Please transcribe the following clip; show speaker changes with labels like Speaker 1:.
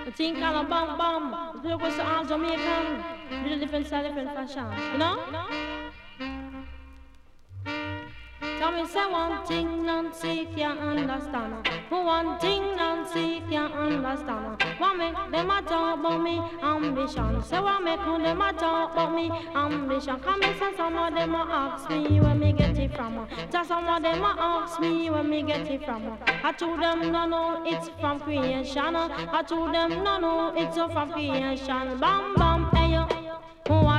Speaker 1: Think kind of bum bum. Look what's all Jamaican. Little different style, different fashion. You know? Tell me say one thing Nancy can't understand. One thing Nancy can't understand. What make them a talk about me ambition? Say what make them a talk about me ambition? Come and say some of them a ask me where me get it from. Just some of them a ask me where me get it from. I told them no no it's from creation. I told them no no it's from creation. Bam bam hey yo.